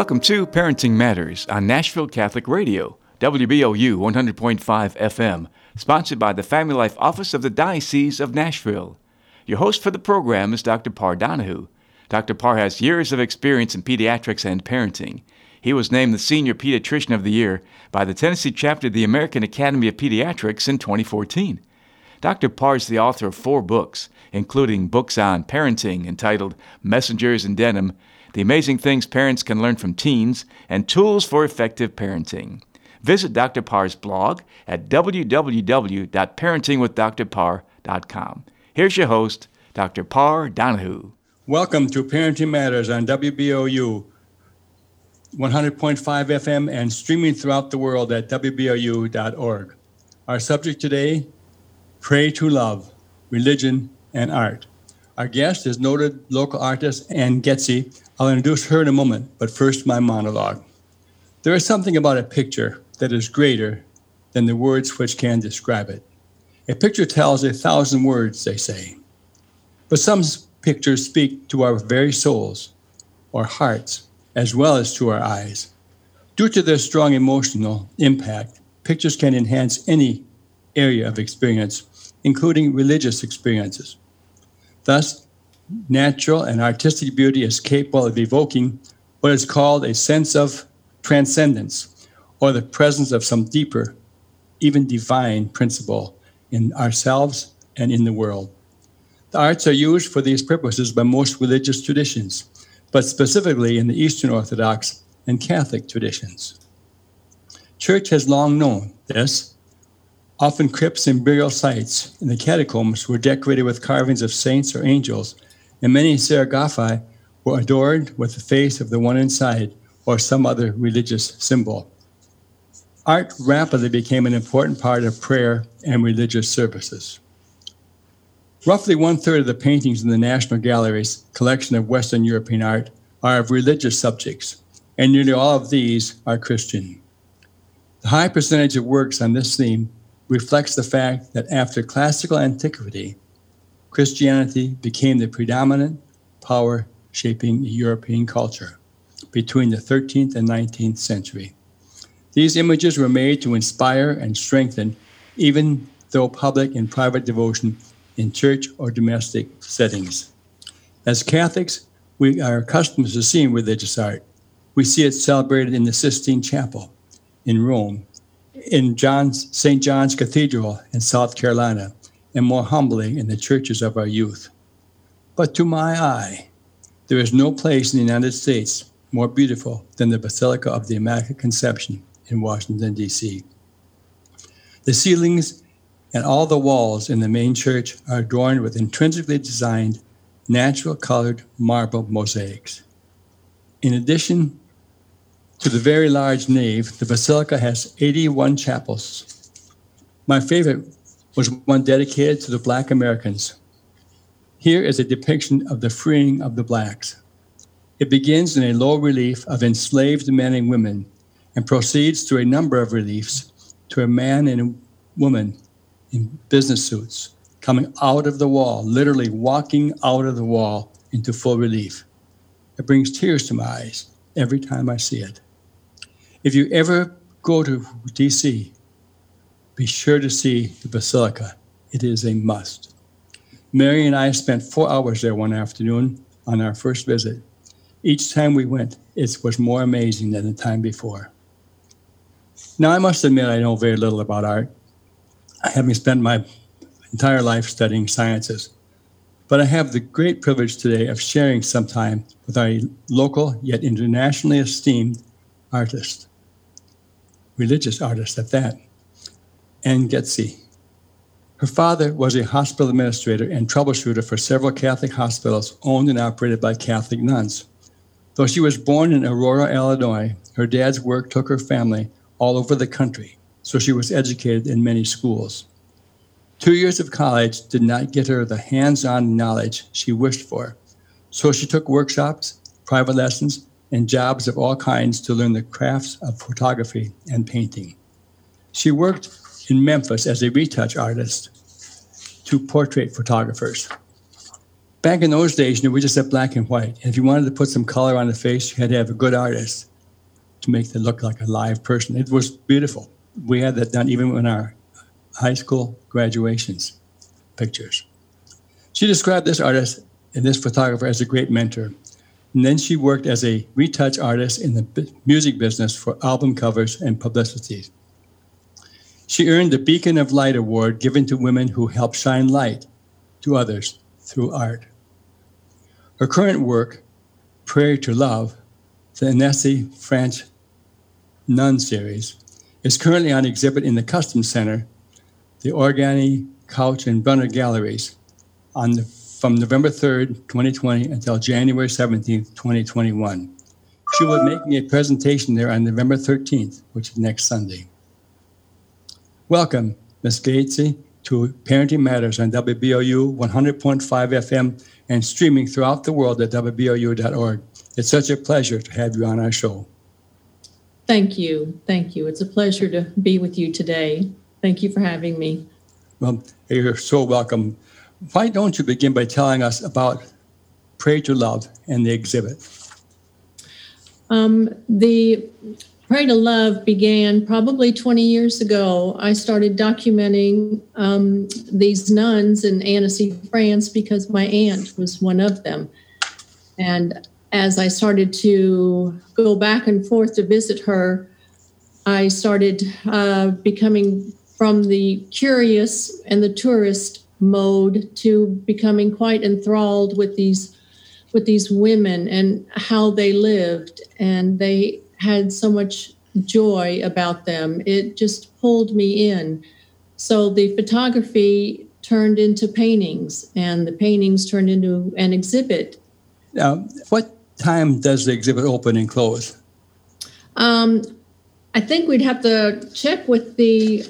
Welcome to Parenting Matters on Nashville Catholic Radio, WBOU 100.5 FM, sponsored by the Family Life Office of the Diocese of Nashville. Your host for the program is Dr. Parr Donahue. Dr. Parr has years of experience in pediatrics and parenting. He was named the Senior Pediatrician of the Year by the Tennessee chapter of the American Academy of Pediatrics in 2014. Dr. Parr is the author of 4 books, including books on parenting entitled Messengers in Denim, The Amazing Things Parents Can Learn from Teens, and Tools for Effective Parenting. Visit Dr. Parr's blog at www.parentingwithdrparr.com. Here's your host, Dr. Parr Donahue. Welcome to Parenting Matters on WBOU 100.5 FM and streaming throughout the world at WBOU.org. Our subject today, Pray to Love, Religion and Art. Our guest is noted local artist Ann Getze. I'll introduce her in a moment, but first my monologue. There is something about a picture that is greater than the words which can describe it. A picture tells 1,000 words, they say. But some pictures speak to our very souls or hearts, as well as to our eyes. Due to their strong emotional impact, pictures can enhance any area of experience, including religious experiences. Thus, natural and artistic beauty is capable of evoking what is called a sense of transcendence, or the presence of some deeper, even divine principle in ourselves and in the world. The arts are used for these purposes by most religious traditions, but specifically in the Eastern Orthodox and Catholic traditions. Church has long known this. Often crypts and burial sites in the catacombs were decorated with carvings of saints or angels, and many sarcophagi were adorned with the face of the one inside or some other religious symbol. Art rapidly became an important part of prayer and religious services. Roughly 1/3 of the paintings in the National Gallery's collection of Western European art are of religious subjects, and nearly all of these are Christian. The high percentage of works on this theme reflects the fact that after classical antiquity, Christianity became the predominant power shaping European culture between the 13th and 19th century. These images were made to inspire and strengthen, even though public and private devotion in church or domestic settings. As Catholics, we are accustomed to seeing religious art. We see it celebrated in the Sistine Chapel in Rome, in St. John's Cathedral in South Carolina, and more humbly in the churches of our youth. But to my eye, there is no place in the United States more beautiful than the Basilica of the Immaculate Conception in Washington, D.C. The ceilings and all the walls in the main church are adorned with intrinsically designed, natural colored marble mosaics. In addition to the very large nave, the basilica has 81 chapels. My favorite was one dedicated to the Black Americans. Here is a depiction of the freeing of the Blacks. It begins in a low relief of enslaved men and women and proceeds through a number of reliefs to a man and a woman in business suits coming out of the wall, literally walking out of the wall into full relief. It brings tears to my eyes every time I see it. If you ever go to D.C., be sure to see the Basilica. It is a must. Mary and I spent 4 hours there one afternoon on our first visit. Each time we went, it was more amazing than the time before. Now, I must admit I know very little about art, having spent my entire life studying sciences. But I have the great privilege today of sharing some time with our local yet internationally esteemed artist, religious artist at that, Ann Getze. Her father was a hospital administrator and troubleshooter for several Catholic hospitals owned and operated by Catholic nuns. Though she was born in Aurora, Illinois, her dad's work took her family all over the country, so she was educated in many schools. 2 years of college did not get her the hands-on knowledge she wished for, so she took workshops, private lessons, and jobs of all kinds to learn the crafts of photography and painting. She worked in Memphis as a retouch artist to portrait photographers. Back in those days, we just had black and white. And if you wanted to put some color on the face, you had to have a good artist. to make them look like a live person. It was beautiful. We had that done even in our high school graduations pictures. She described this artist and this photographer as a great mentor. And then she worked as a retouch artist in the music business for album covers and publicity. She earned the Beacon of Light Award given to women who help shine light to others through art. Her current work, Prayer to Love, the Annecy French Nun series, is currently on exhibit in the Customs Center, the Organi, Couch, and Brunner Galleries from November 3rd, 2020 until January 17th, 2021. She will be making a presentation there on November 13th, which is next Sunday. Welcome, Ms. Gatesy, to Parenting Matters on WBOU 100.5 FM and streaming throughout the world at WBOU.org. It's such a pleasure to have you on our show. Thank you. Thank you. It's a pleasure to be with you today. Thank you for having me. Well, you're so welcome. Why don't you begin by telling us about Pray to Love and the exhibit? The Pray to Love began probably 20 years ago. I started documenting these nuns in Annecy, France, because my aunt was one of them. And as I started to go back and forth to visit her, I started becoming from the curious and the tourist mode to becoming quite enthralled with these women and how they lived, and they had so much joy about them. It just pulled me in. So the photography turned into paintings, and the paintings turned into an exhibit. Now, what time does the exhibit open and close? I think we'd have to check with the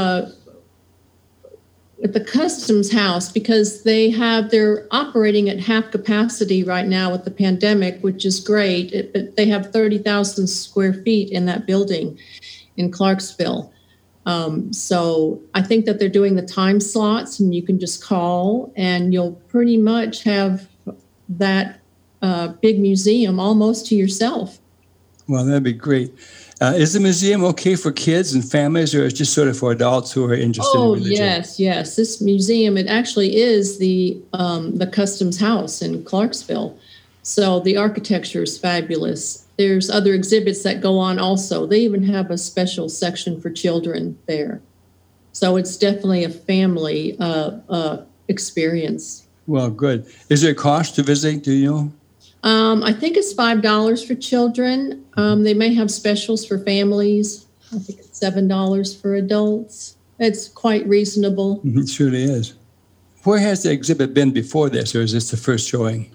Customs House, because they're operating at half capacity right now with the pandemic, which is great. But they have 30,000 square feet in that building in Clarksville. So I think that they're doing the time slots, and you can just call and you'll pretty much have that big museum almost to yourself. Well, that'd be great. Is the museum okay for kids and families, or is it just sort of for adults who are interested in religion? Yes. This museum, it actually is the Customs House in Clarksville. So the architecture is fabulous. There's other exhibits that go on also. They even have a special section for children there. So it's definitely a family experience. Well, good. Is there a cost to visit? Do you know? I think it's $5 for children. They may have specials for families. I think it's $7 for adults. It's quite reasonable. It surely is. Where has the exhibit been before this, or is this the first showing?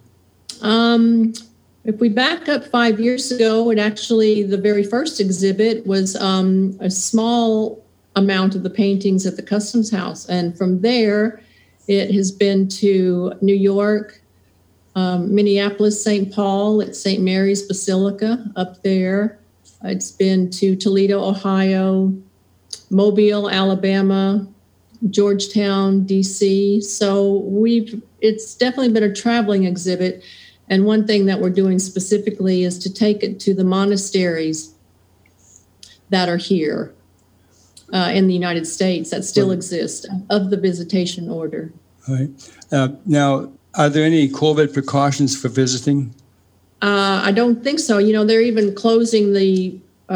If we back up 5 years ago, the very first exhibit was a small amount of the paintings at the Customs House. And from there, it has been to New York, Minneapolis, St. Paul at St. Mary's Basilica up there. It's been to Toledo, Ohio, Mobile, Alabama, Georgetown, DC. So it's definitely been a traveling exhibit. And one thing that we're doing specifically is to take it to the monasteries that are here in the United States that still exist of the Visitation Order. All right. Now, are there any COVID precautions for visiting? I don't think so. They're even closing the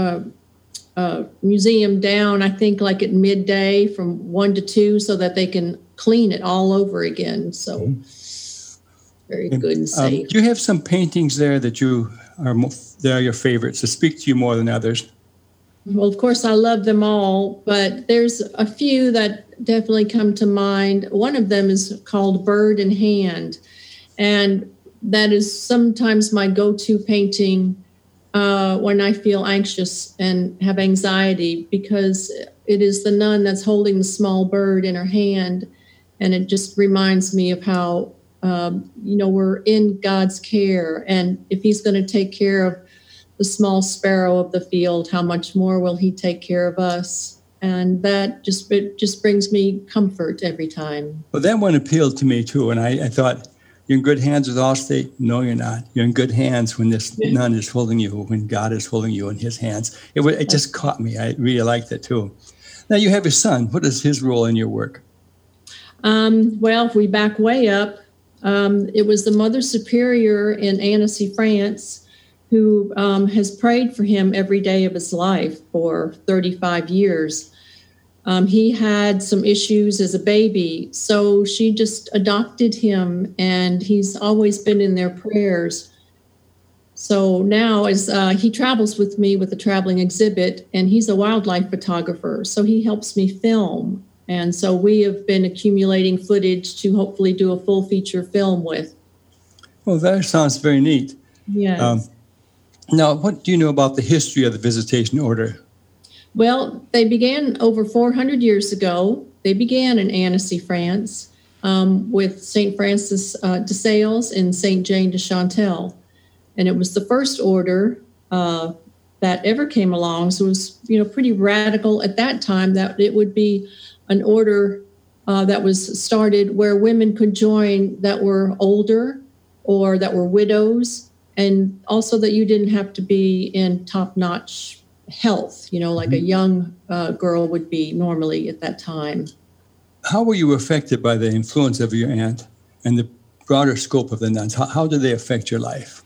museum down, I think, like at midday from 1 to 2 so that they can clean it all over again. So very good and safe. Do you have some paintings there that are your favorites, that speak to you more than others? Well, of course, I love them all, but there's a few that definitely come to mind. One of them is called Bird in Hand, and that is sometimes my go-to painting when I feel anxious and have anxiety, because it is the nun that's holding the small bird in her hand, and it just reminds me of how, we're in God's care, and if he's going to take care of the small sparrow of the field, how much more will he take care of us? And that just brings me comfort every time. Well, that one appealed to me too. And I thought, you're in good hands with Allstate. No, you're not. You're in good hands when this nun is holding you, when God is holding you in his hands. It just caught me. I really liked it too. Now you have a son. What is his role in your work? Well, if we back way up, it was the Mother Superior in Annecy, France, who has prayed for him every day of his life for 35 years. He had some issues as a baby, so she just adopted him, and he's always been in their prayers. So now as he travels with me with a traveling exhibit, and he's a wildlife photographer, so he helps me film. And so we have been accumulating footage to hopefully do a full feature film with. Well, that sounds very neat. Yes. Now, what do you know about the history of the Visitation Order? Well, they began over 400 years ago. They began in Annecy, France, with St. Francis de Sales and St. Jane de Chantal. And it was the first order that ever came along. So it was, pretty radical at that time that it would be an order that was started where women could join that were older or that were widows, and also that you didn't have to be in top-notch health, like a young girl would be normally at that time. How were you affected by the influence of your aunt and the broader scope of the nuns? How did they affect your life?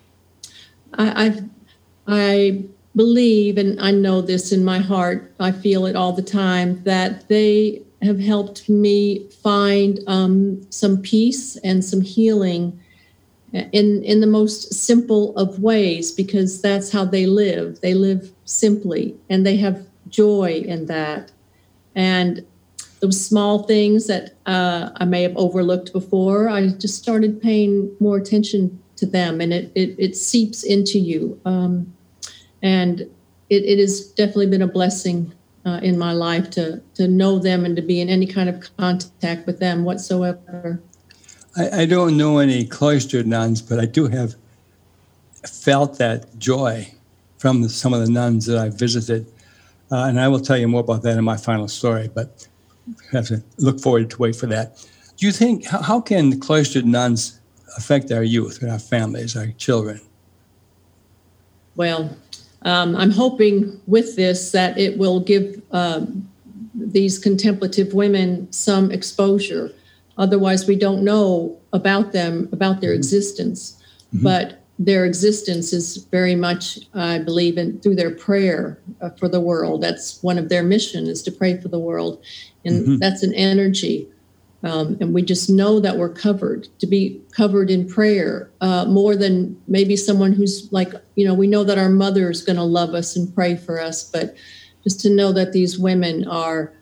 I believe, and I know this in my heart, I feel it all the time, that they have helped me find some peace and some healing in the most simple of ways, because that's how they live. They live simply, and they have joy in that. And those small things that I may have overlooked before, I just started paying more attention to them, and it seeps into you. And it has definitely been a blessing in my life to know them and to be in any kind of contact with them whatsoever. I don't know any cloistered nuns, but I do have felt that joy from some of the nuns that I've visited. And I will tell you more about that in my final story, but I have to look forward to wait for that. Do you think, how can cloistered nuns affect our youth, our families, our children? Well, I'm hoping with this that it will give these contemplative women some exposure. Otherwise, we don't know about them, about their existence. Mm-hmm. But their existence is very much, I believe, through their prayer for the world. That's one of their mission, is to pray for the world. And that's an energy. And we just know that we're covered, to be covered in prayer, more than maybe someone who's like, we know that our mother is going to love us and pray for us, but just to know that these women are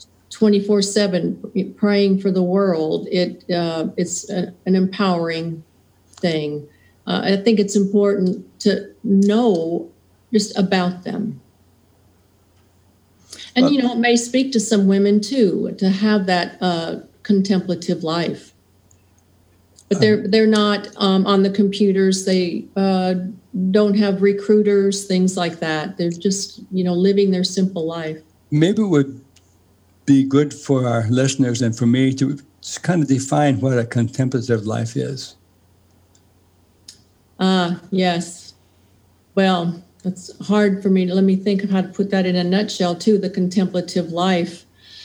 24/7 praying for the world, it's an empowering thing. I think it's important to know just about them. And, it may speak to some women too, to have that contemplative life, but they're not on the computers. They don't have recruiters, things like that. They're just living their simple life. Maybe it would be good for our listeners and for me to kind of define what a contemplative life is. Yes. Well, it's hard for me to, let me think of how to put that in a nutshell too. The contemplative life.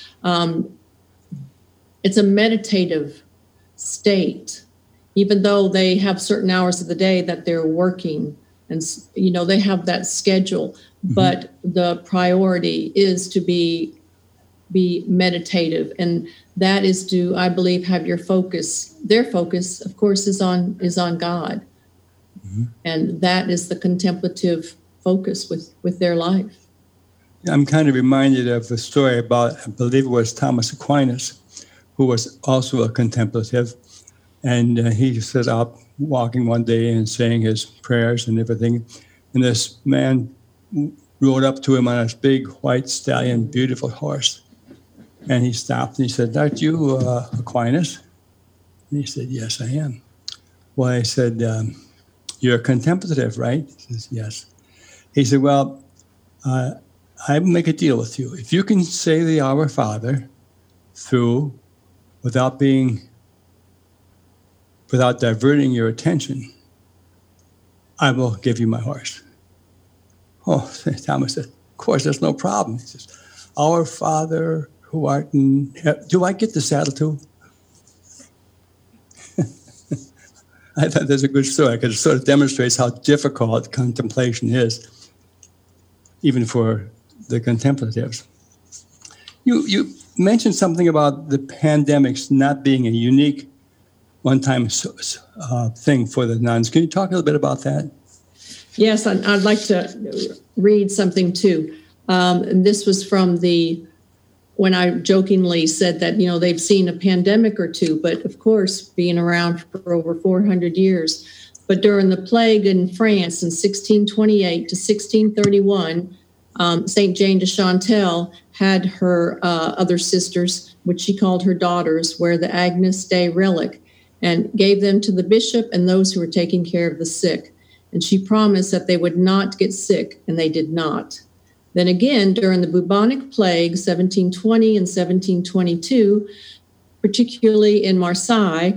It's a meditative state, even though they have certain hours of the day that they're working, and they have that schedule. But the priority is to be meditative, and that is to, I believe, have your focus. Their focus, of course, is on God, and that is the contemplative focus with their life. I'm kind of reminded of a story about, I believe it was Thomas Aquinas, who was also a contemplative. And he set up walking one day and saying his prayers and everything. And this man rode up to him on his big white stallion, beautiful horse. And he stopped and he said, "Aren't you Aquinas?" And he said, "Yes, I am." Well, I said, "You're a contemplative, right?" He says, "Yes." He said, "Well, I make a deal with you. If you can say the Our Father through without being without diverting your attention, I will give you my horse. Oh, St. Thomas said, of course, there's no problem. He says, Our Father who art in heaven. Do I get the saddle too? I thought that's a good story because it sort of demonstrates how difficult contemplation is, even for the contemplatives. You mentioned something about the pandemics not being a unique one-time thing for the nuns. Can you talk a little bit about that? Yes, I'd like to read something too. And this was from when I jokingly said that, they've seen a pandemic or two, but of course, being around for over 400 years. But during the plague in France in 1628 to 1631, St. Jane de Chantal had her other sisters, which she called her daughters, wear the Agnus Dei relic and gave them to the bishop and those who were taking care of the sick. And she promised that they would not get sick, and they did not. Then again, during the bubonic plague, 1720 and 1722, particularly in Marseille,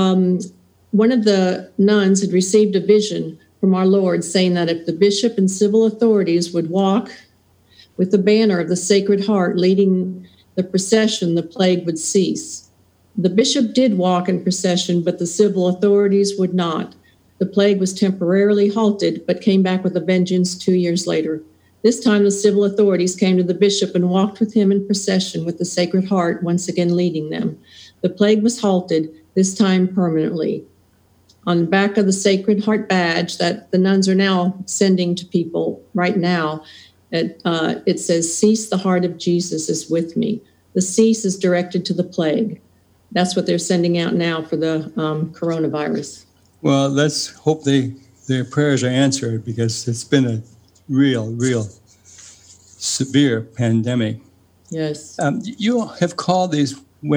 one of the nuns had received a vision from our Lord saying that if the bishop and civil authorities would walk with the banner of the Sacred Heart leading the procession, the plague would cease. The bishop did walk in procession, but the civil authorities would not. The plague was temporarily halted, but came back with a vengeance 2 years later. This time, the civil authorities came to the bishop and walked with him in procession with the Sacred Heart once again leading them. The plague was halted, this time permanently. On the back of the Sacred Heart badge that the nuns are now sending to people right now, it says, "Cease, the heart of Jesus is with me." The cease is directed to the plague. That's what they're sending out now for the coronavirus. Well, let's hope their prayers are answered, because it's been a real severe pandemic. Yes. You have called these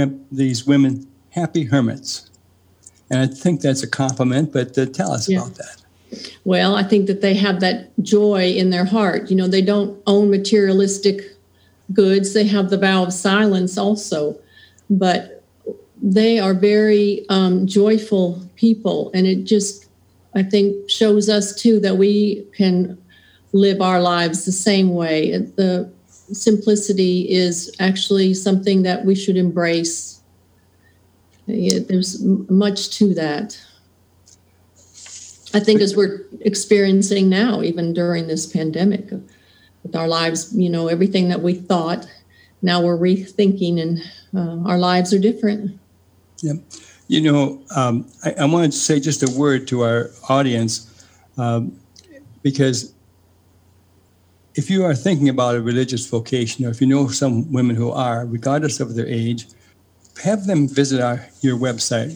women happy hermits, and I think that's a compliment, but tell us about that. Well, I think that they have that joy in their heart. They don't own materialistic goods. They have the vow of silence also, but they are very joyful people, and it just, I think, shows us too that we can live our lives the same way. The simplicity is actually something that we should embrace. There's much to that. I think as we're experiencing now, even during this pandemic, with our lives, everything that we thought, now we're rethinking, and our lives are different. Yeah. I wanted to say just a word to our audience, because if you are thinking about a religious vocation, or if you know some women who are, regardless of their age, have them visit your website,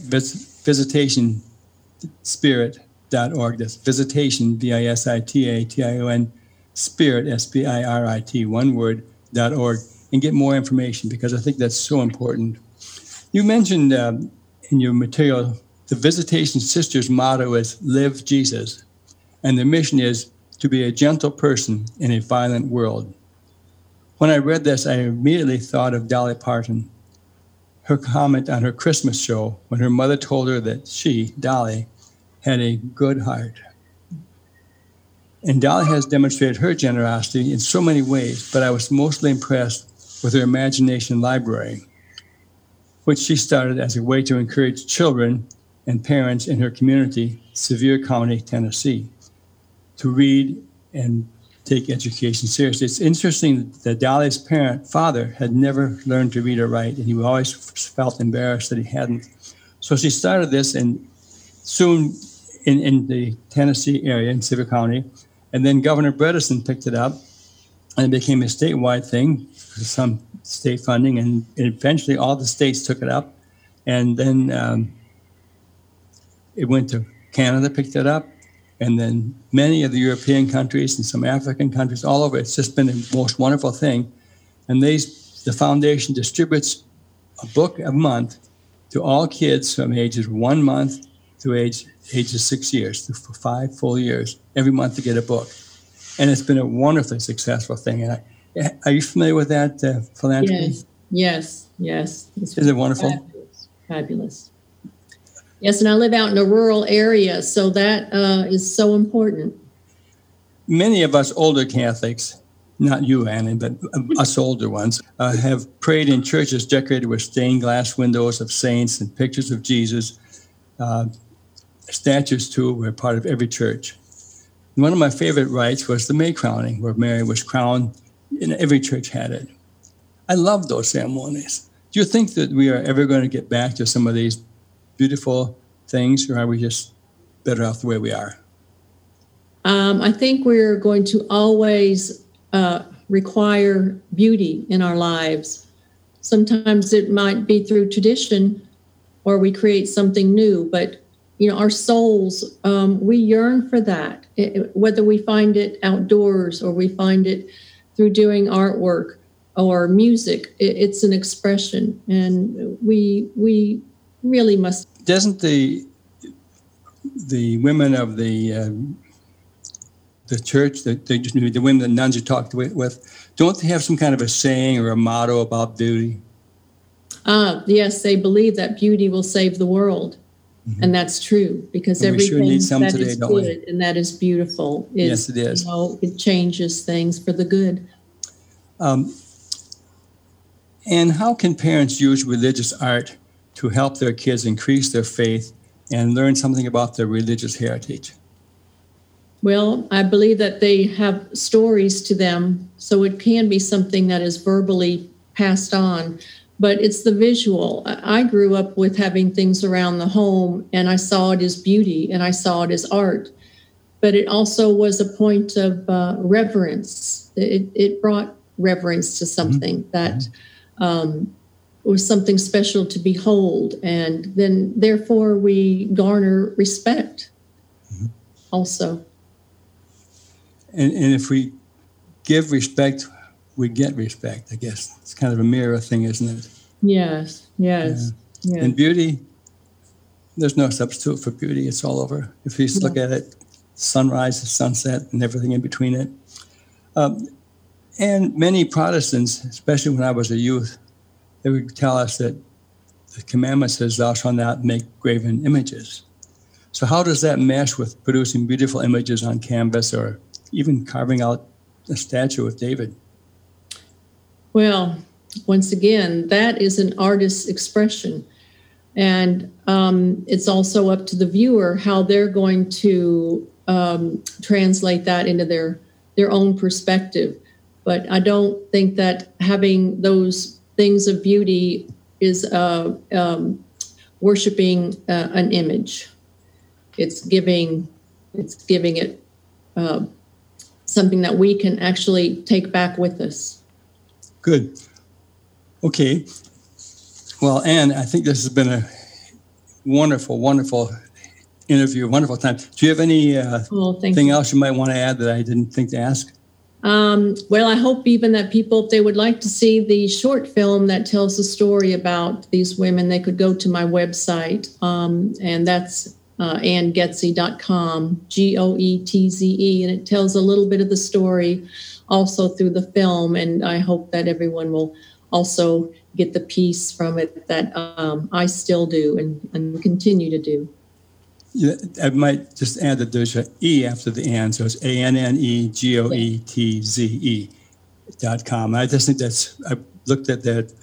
visitationspirit.org. That's visitation, visitation, spirit, spirit, one word, .org, and get more information, because I think that's so important. You mentioned in your material, the Visitation Sisters' motto is "Live Jesus," and their mission is to be a gentle person in a violent world. When I read this, I immediately thought of Dolly Parton, her comment on her Christmas show when her mother told her that she, Dolly, had a good heart. And Dolly has demonstrated her generosity in so many ways, but I was mostly impressed with her imagination library, which she started as a way to encourage children and parents in her community, Sevier County, Tennessee, to read and take education seriously. It's interesting that Dolly's father had never learned to read or write, and he always felt embarrassed that he hadn't. So she started this, and soon in the Tennessee area, in Sevier County, and then Governor Bredesen picked it up, and it became a statewide thing for some state funding, and eventually all the states took it up, and then it went to Canada, picked it up, and then many of the European countries and some African countries, all over. It's just been the most wonderful thing. And the foundation distributes a book a month to all kids from ages 1 month to ages 6 years, for 5 full years, every month to get a book. And it's been a wonderfully successful thing. And are you familiar with that philanthropy? Yes. Is it wonderful? Fabulous. Yes, and I live out in a rural area, so that is so important. Many of us older Catholics, not you, Annie, but us older ones, have prayed in churches decorated with stained glass windows of saints and pictures of Jesus. Statues, too, were part of every church. One of my favorite rites was the May crowning, where Mary was crowned, and every church had it. I love those ceremonies. Do you think that we are ever going to get back to some of these beautiful things, or are we just better off the way we are? I think we're going to always require beauty in our lives. Sometimes it might be through tradition, or we create something new, but our souls, we yearn for that, whether we find it outdoors or we find it through doing artwork or music. It's an expression, and we really must. Doesn't the women of the church, the women, the nuns you talked with, don't they have some kind of a saying or a motto about beauty? Yes, they believe that beauty will save the world. Mm-hmm. And that's true, because and everything we sure need some that today, is don't good we? and that is beautiful yes, it is. It changes things for the good. And how can parents use religious art to help their kids increase their faith and learn something about their religious heritage? Well, I believe that they have stories to them, so it can be something that is verbally passed on. But it's the visual. I grew up with having things around the home, and I saw it as beauty, and I saw it as art. But it also was a point of reverence. It brought reverence to something that was something special to behold. And then, therefore, we garner respect also. And if we give respect, we get respect, I guess. It's kind of a mirror thing, isn't it? Yes. And beauty, there's no substitute for beauty. It's all over. If you just look at it, sunrise, sunset, and everything in between it. And many Protestants, especially when I was a youth, they would tell us that the commandment says, thou shalt not make graven images. So how does that mesh with producing beautiful images on canvas or even carving out a statue of David? Well, once again, that is an artist's expression. And it's also up to the viewer how they're going to translate that into their own perspective. But I don't think that having those things of beauty is worshiping an image. It's giving it something that we can actually take back with us. Good. Okay. Well, Anne, I think this has been a wonderful, wonderful interview, wonderful time. Do you have anything else you might want to add that I didn't think to ask? Well, I hope even that people, if they would like to see the short film that tells the story about these women, they could go to my website, and that's AnnGetze.com, GOETZE, and it tells a little bit of the story also through the film, and I hope that everyone will also get the piece from it that I still do and continue to do. Yeah, I might just add that there's an E after the Ann, so it's ANNEGOETZE.com. I just think I looked at that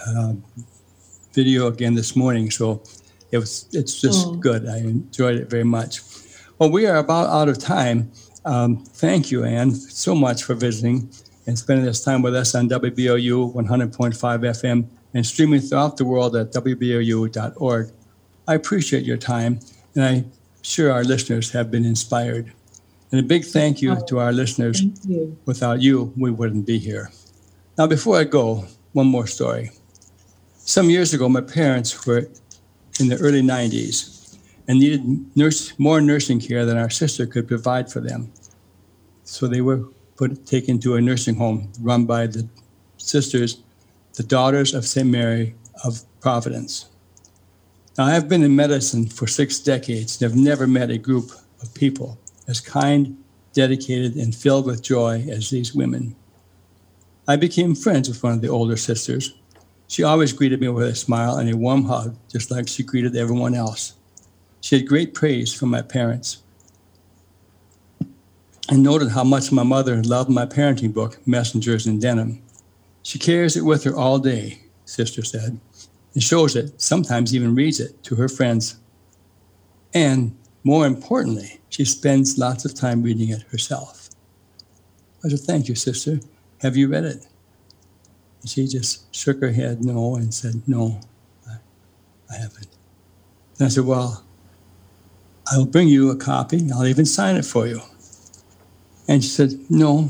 video again this morning, so it's just good. I enjoyed it very much. Well, we are about out of time. Thank you, Anne, so much for visiting and spending this time with us on WBOU 100.5 FM and streaming throughout the world at WBOU.org. I appreciate your time, and I'm sure our listeners have been inspired. And a big thank you to our listeners. Thank you. Without you, we wouldn't be here. Now, before I go, one more story. Some years ago, my parents were in the early 90s and needed more nursing care than our sister could provide for them. So they were taken to a nursing home run by the sisters, the Daughters of St. Mary of Providence. Now, I've been in medicine for 6 decades and have never met a group of people as kind, dedicated, and filled with joy as these women. I became friends with one of the older sisters. She always greeted me with a smile and a warm hug, just like she greeted everyone else. She had great praise from my parents and noted how much my mother loved my parenting book, Messengers in Denim. She carries it with her all day, Sister said, and shows it, sometimes even reads it to her friends. And more importantly, she spends lots of time reading it herself. I said, thank you, Sister. Have you read it? And she just shook her head no and said, no, I haven't. And I said, well, I'll bring you a copy. I'll even sign it for you. And she said, no,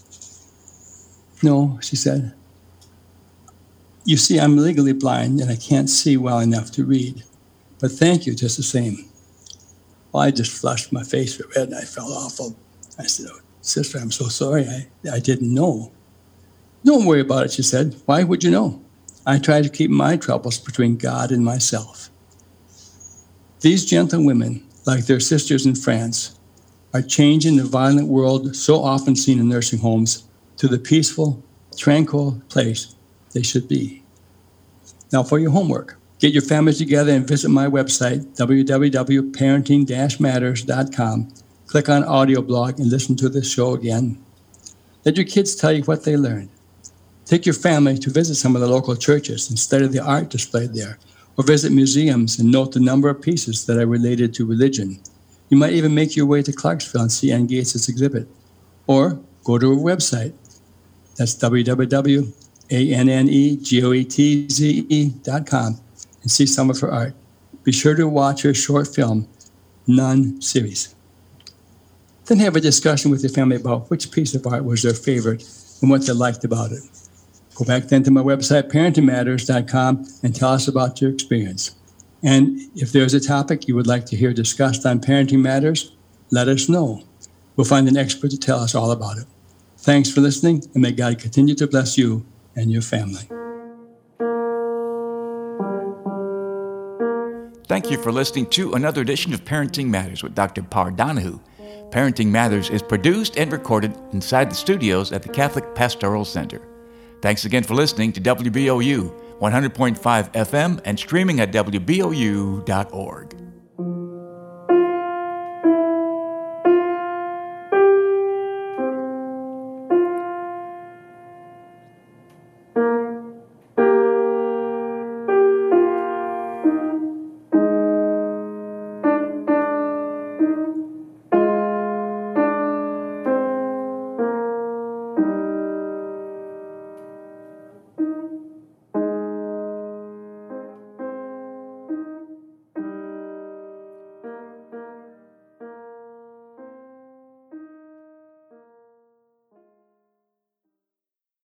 she said, you see, I'm legally blind and I can't see well enough to read, but thank you just the same. Well, I just flushed my face with red and I felt awful. I said, oh, Sister, I'm so sorry. I didn't know. Don't worry about it, she said. Why would you know? I try to keep my troubles between God and myself. These gentle women, like their sisters in France, are changing the violent world so often seen in nursing homes to the peaceful, tranquil place they should be. Now for your homework, get your families together and visit my website, www.parenting-matters.com. Click on audio blog and listen to this show again. Let your kids tell you what they learned. Take your family to visit some of the local churches and study the art displayed there, or visit museums and note the number of pieces that are related to religion. You might even make your way to Clarksville and see Ann Gates' exhibit, or go to her website. That's www.ANNEGOETZE.com and see some of her art. Be sure to watch her short film, Nun series. Then have a discussion with your family about which piece of art was their favorite and what they liked about it. Go back then to my website, parentingmatters.com, and tell us about your experience. And if there's a topic you would like to hear discussed on Parenting Matters, let us know. We'll find an expert to tell us all about it. Thanks for listening, and may God continue to bless you and your family. Thank you for listening to another edition of Parenting Matters with Dr. Parr Donahue. Parenting Matters is produced and recorded inside the studios at the Catholic Pastoral Center. Thanks again for listening to WBOU 100.5 FM and streaming at WBOU.org.